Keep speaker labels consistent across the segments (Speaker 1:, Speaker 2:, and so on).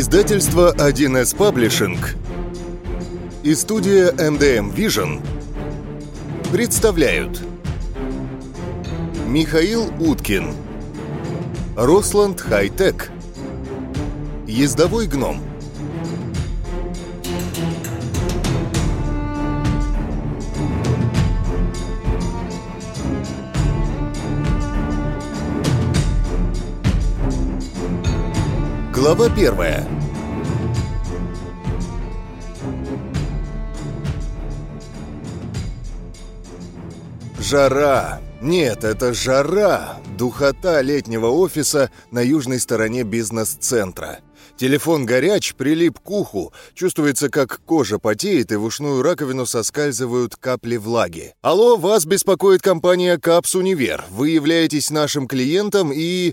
Speaker 1: Издательство 1С Паблишинг и студия MDM Vision представляют Михаил Уткин, Росланд Хай-Тек, Ездовой гном. Глава 1. Жара. Нет, это жара. Духота летнего офиса на южной стороне бизнес-центра. Телефон горяч, прилип к уху. Чувствуется, как кожа потеет, и в ушную раковину соскальзывают капли влаги. Алло, вас беспокоит компания Капс Универ. Вы являетесь нашим клиентом и...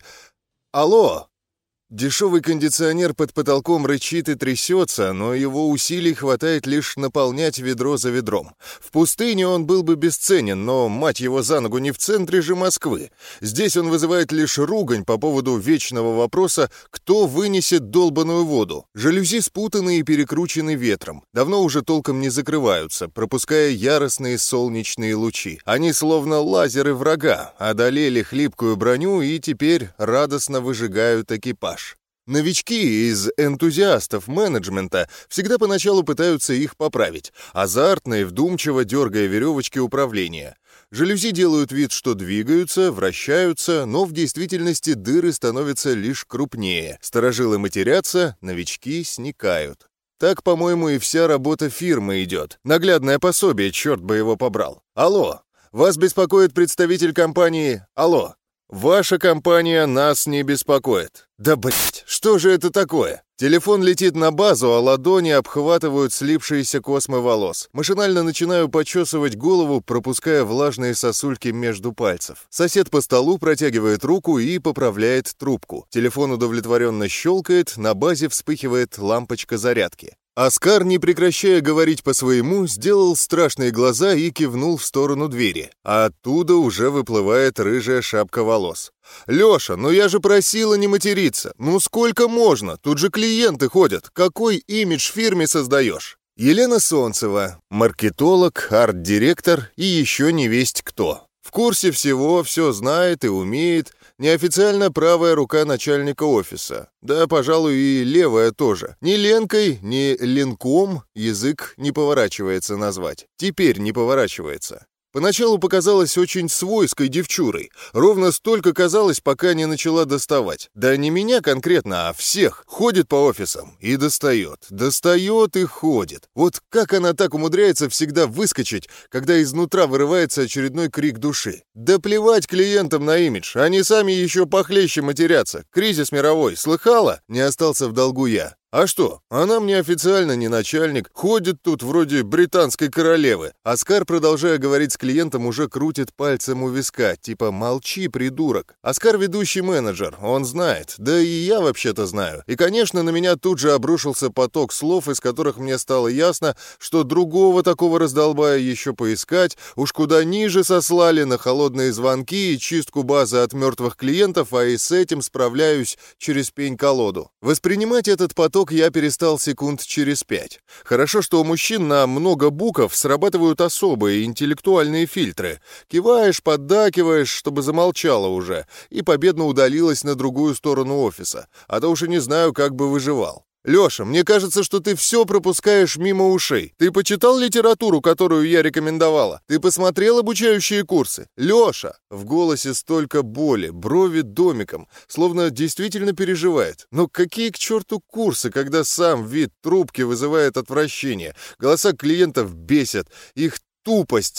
Speaker 1: Алло. Дешевый кондиционер под потолком рычит и трясется, но его усилий хватает лишь наполнять ведро за ведром. В пустыне он был бы бесценен, но, мать его за ногу, не в центре же Москвы. Здесь он вызывает лишь ругань по поводу вечного вопроса, кто вынесет долбаную воду. Жалюзи спутаны и перекручены ветром. Давно уже толком не закрываются, пропуская яростные солнечные лучи. Они, словно лазеры врага, одолели хлипкую броню и теперь радостно выжигают экипаж. Новички из энтузиастов менеджмента всегда поначалу пытаются их поправить, азартно и вдумчиво дергая веревочки управления. Жалюзи делают вид, что двигаются, вращаются, но в действительности дыры становятся лишь крупнее. Старожилы матерятся, новички сникают. Так, по-моему, и вся работа фирмы идет. Наглядное пособие, черт бы его побрал. Алло, вас беспокоит представитель компании... Алло. Ваша компания нас не беспокоит. Да блять, что же это такое? Телефон летит на базу, а ладони обхватывают слипшиеся космы волос. Машинально начинаю почесывать голову, пропуская влажные сосульки между пальцев. Сосед по столу протягивает руку и поправляет трубку. Телефон удовлетворенно щелкает, на базе вспыхивает лампочка зарядки. Оскар, не прекращая говорить по-своему, сделал страшные глаза и кивнул в сторону двери. А оттуда уже выплывает рыжая шапка волос. «Леша, ну я же просила не материться. Ну сколько можно? Тут же клиенты ходят. Какой имидж фирме создаешь?» Елена Солнцева, маркетолог, арт-директор и еще не весть кто. В курсе всего, все знает и умеет. Неофициально правая рука начальника офиса. Да, пожалуй, и левая тоже. Ни Ленкой, ни Ленком язык не поворачивается назвать. Теперь не поворачивается. Поначалу показалась очень свойской девчурой. Ровно столько казалось, пока не начала доставать. Да не меня конкретно, а всех. Ходит по офисам и достает. Достает и ходит. Вот как она так умудряется всегда выскочить, когда изнутра вырывается очередной крик души. Да плевать клиентам на имидж. Они сами еще похлеще матерятся. Кризис мировой. Слыхала? Не остался в долгу я. А что, она мне официально не начальник, ходит тут вроде британской королевы. Оскар, продолжая говорить с клиентом, уже крутит пальцем у виска, типа «молчи, придурок». Оскар ведущий менеджер, он знает, да и я вообще-то знаю. И, конечно, на меня тут же обрушился поток слов, из которых мне стало ясно, что другого такого раздолбая еще поискать, уж куда ниже сослали на холодные звонки и чистку базы от мертвых клиентов, а и с этим справляюсь через пень-колоду. Воспринимать этот поток я перестал секунд через 5. Хорошо, что у мужчин на много букв срабатывают особые интеллектуальные фильтры. Киваешь, поддакиваешь, чтобы замолчала уже, и победно удалилась на другую сторону офиса. А то уж и не знаю, как бы выживал. «Леша, мне кажется, что ты все пропускаешь мимо ушей. Ты почитал литературу, которую я рекомендовала? Ты посмотрел обучающие курсы? Леша!» В голосе столько боли, брови домиком, словно действительно переживает. Но какие к черту курсы, когда сам вид трубки вызывает отвращение? Голоса клиентов бесят, их тупость.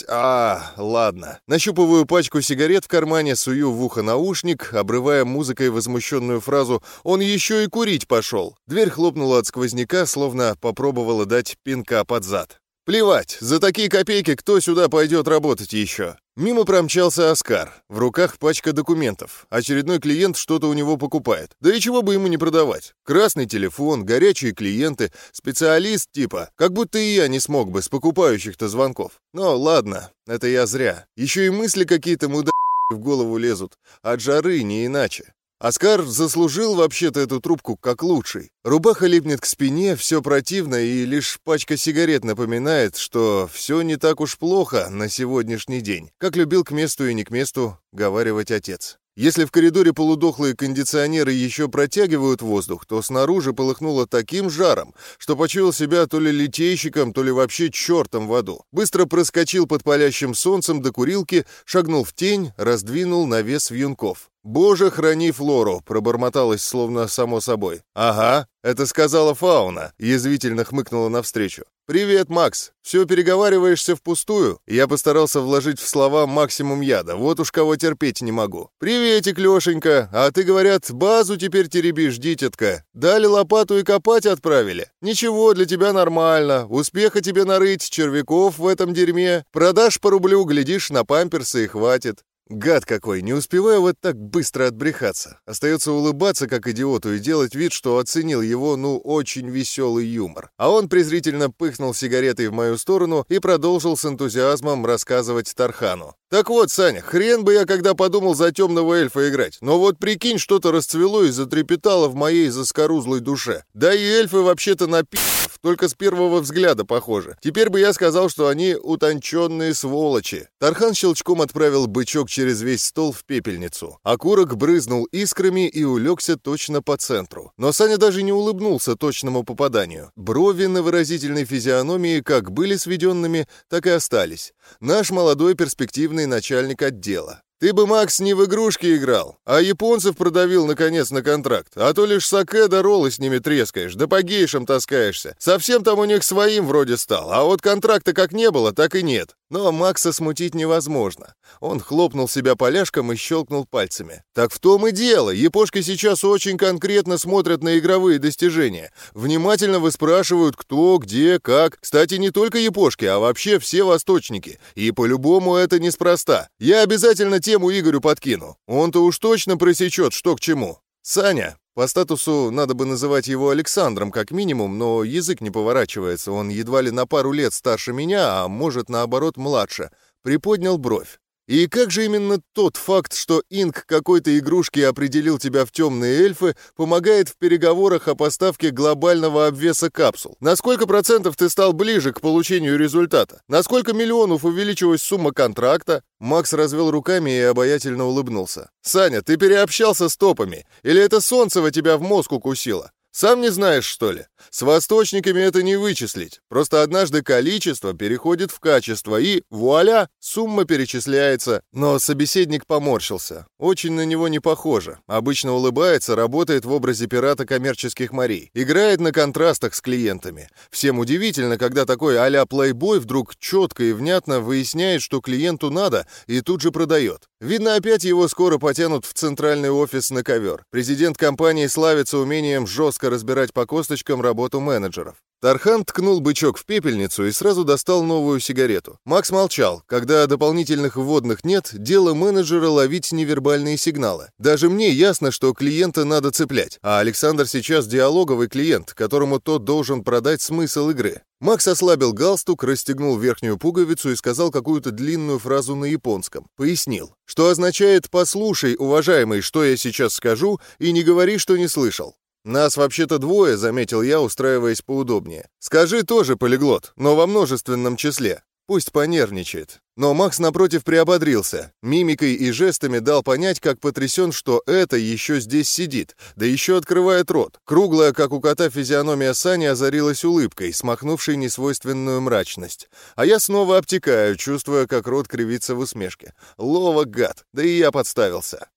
Speaker 1: Ладно. Нащупываю пачку сигарет в кармане, сую в ухо наушник, обрывая музыкой возмущенную фразу «Он еще и курить пошел». Дверь хлопнула от сквозняка, словно попробовала дать пинка под зад. Плевать, за такие копейки кто сюда пойдет работать еще? Мимо промчался Оскар. В руках пачка документов. Очередной клиент что-то у него покупает. Да и чего бы ему не продавать? Красный телефон, горячие клиенты, специалист типа. Как будто и я не смог бы с покупающих-то звонков. Но ладно, это я зря. Еще и мысли какие-то в голову лезут. От жары не иначе. Оскар заслужил вообще-то эту трубку как лучший. Рубаха липнет к спине, все противно, и лишь пачка сигарет напоминает, что все не так уж плохо на сегодняшний день, как любил к месту и не к месту говаривать отец. Если в коридоре полудохлые кондиционеры еще протягивают воздух, то снаружи полыхнуло таким жаром, что почуял себя то ли литейщиком, то ли вообще чертом в аду. Быстро проскочил под палящим солнцем до курилки, шагнул в тень, раздвинул навес вьюнков. «Боже, храни Флору!» — пробормоталось словно само собой. «Ага, это сказала Фауна», — язвительно хмыкнула навстречу. «Привет, Макс. Все переговариваешься впустую?» Я постарался вложить в слова максимум яда. Вот уж кого терпеть не могу. «Приветик, Лешенька. А ты, говорят, базу теперь теребишь, дитятка. Дали лопату и копать отправили? Ничего, для тебя нормально. Успеха тебе нарыть, червяков в этом дерьме. Продашь по рублю, глядишь, на памперсы и хватит». Гад какой, не успеваю вот так быстро отбрехаться. Остается улыбаться, как идиоту, и делать вид, что оценил его, очень веселый юмор. А он презрительно пыхнул сигаретой в мою сторону и продолжил с энтузиазмом рассказывать Тархану. «Так вот, Саня, хрен бы я когда подумал за темного эльфа играть. Но вот прикинь, что-то расцвело и затрепетало в моей заскорузлой душе. Да и эльфы вообще-то на пи***ов, только с первого взгляда похожи. Теперь бы я сказал, что они утонченные сволочи». Тархан щелчком отправил бычок через весь стол в пепельницу. Окурок брызнул искрами и улегся точно по центру. Но Саня даже не улыбнулся точному попаданию. Брови на выразительной физиономии как были сведенными, так и остались. Наш молодой перспективный начальник отдела. «Ты бы, Макс, не в игрушки играл, а японцев продавил, наконец, на контракт. А то лишь саке да роллы с ними трескаешь, да по гейшам таскаешься. Совсем там у них своим вроде стал, а вот контракта как не было, так и нет». Но Макса смутить невозможно. Он хлопнул себя поляшком и щелкнул пальцами. «Так в том и дело. Япошки сейчас очень конкретно смотрят на игровые достижения. Внимательно выспрашивают, кто, где, как. Кстати, не только япошки, а вообще все восточники. И по-любому это неспроста. Я обязательно тему Игорю подкину. Он-то уж точно просечет, что к чему. Саня». По статусу надо бы называть его Александром как минимум, но язык не поворачивается, он едва ли на пару лет старше меня, а может, наоборот, младше. Приподнял бровь. И как же именно тот факт, что инк какой-то игрушки определил тебя в темные эльфы, помогает в переговорах о поставке глобального обвеса капсул? На сколько процентов ты стал ближе к получению результата? На сколько миллионов увеличилась сумма контракта? Макс развел руками и обаятельно улыбнулся. «Саня, ты переобщался с топами? Или это Солнцева тебя в мозг укусило? Сам не знаешь, что ли? С восточниками это не вычислить. Просто однажды количество переходит в качество, и вуаля, сумма перечисляется». Но собеседник поморщился. Очень на него не похоже. Обычно улыбается, работает в образе пирата коммерческих морей. Играет на контрастах с клиентами. Всем удивительно, когда такой а-ля плейбой вдруг четко и внятно выясняет, что клиенту надо, и тут же продает. Видно, опять его скоро потянут в центральный офис на ковер. Президент компании славится умением жестко разбирать по косточкам работу менеджеров. Тархан ткнул бычок в пепельницу и сразу достал новую сигарету. Макс молчал. Когда дополнительных вводных нет, дело менеджера ловить невербальные сигналы. Даже мне ясно, что клиента надо цеплять, а Александр сейчас диалоговый клиент, которому тот должен продать смысл игры. Макс ослабил галстук, расстегнул верхнюю пуговицу и сказал какую-то длинную фразу на японском. Пояснил, что означает «послушай, уважаемый, что я сейчас скажу, и не говори, что не слышал». «Нас вообще-то двое», — заметил я, устраиваясь поудобнее. «Скажи тоже полиглот, но во множественном числе. Пусть понервничает». Но Макс, напротив, приободрился. Мимикой и жестами дал понять, как потрясен, что это еще здесь сидит, да еще открывает рот. Круглая, как у кота, физиономия Сани озарилась улыбкой, смахнувшей несвойственную мрачность. А я снова обтекаю, чувствуя, как рот кривится в усмешке. Ловок, гад, да и я подставился.